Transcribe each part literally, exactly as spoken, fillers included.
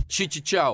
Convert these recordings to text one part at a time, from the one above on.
Чи-чи-чау.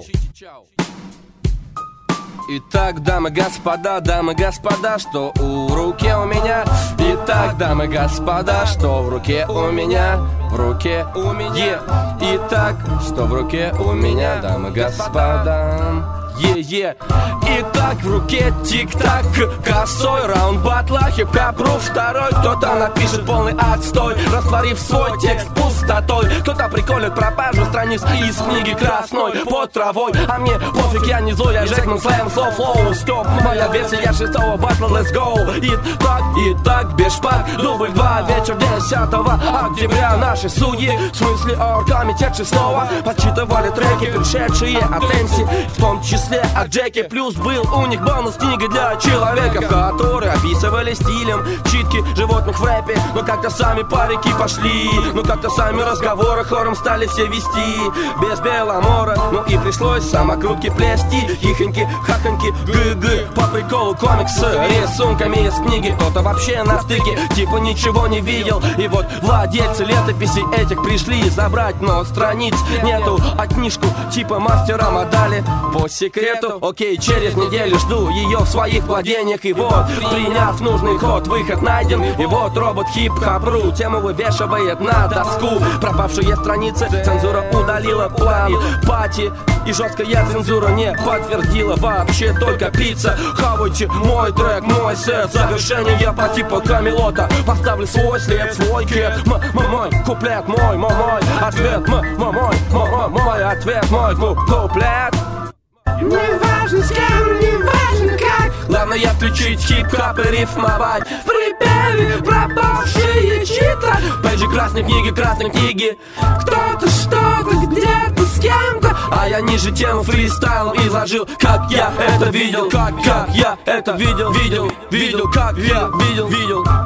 Итак, дамы, господа, дамы, господа, что у руке у меня? Итак, дамы, господа, что в руке у меня? В руке у меня. Итак, что в руке у меня, дамы, господа? Е-е. Итак, в руке тик-так, косой раунд батла, хип-хап-ру второй. Кто-то напишет полный отстой, растворив свой текст пустотой. Кто-то приколит пропажу страниц из книги красной под травой. А мне пофиг, я не злой, я Джекман, слэм, слоу, флоу, стоп. Моя версия шестого батла, let's go. Итак, итак, без шпак, дубль два, вечер десятого октября. Наши судьи, в смысле оргкомитет шестого, подсчитывали треки, пришедшие от Энси, в том числе от Джеки. Плюс был у них бонус книга для человека, которые описывали стилем читки животных в рэпе. Но как-то сами парики пошли, но как-то сами разговоры хором стали все вести. Без Беломора, ну и пришлось самокрутки плести. Хихоньки, хахоньки, гы-гы, по приколу комиксы рисунками из книги. Кто-то вообще на стыке, типа ничего не видел. И вот владельцы летописей этих пришли забрать, но страниц нету. А книжку типа мастера отдали по секрету. Окей, через неделю жду ее в своих владениях. И вот, приняв нужный ход, выход найден. И вот робот хип-хап.ру тему вывешивает на доску. Пропавшие страницы цензура удалила план пати. И жесткая цензура не подтвердила вообще только пицца. Хавайте мой трек, мой сет, завершение по типу Камелота. Поставлю свой след, свой кет. Мой куплет, мой, мой, мой ответ. Мой, мой, мой, мой ответ, мой куплет. Не важно с кем, не важно как. Главное отключить хип-хап и рифмовать. В припеве пропавшие чьи-то Пейджи красной книги, красной книги. Кто-то что-то где-то с кем-то. А я ниже тему фристайлом изложил, как я это видел. Как, как я это видел, видел, видел, как я видел, видел.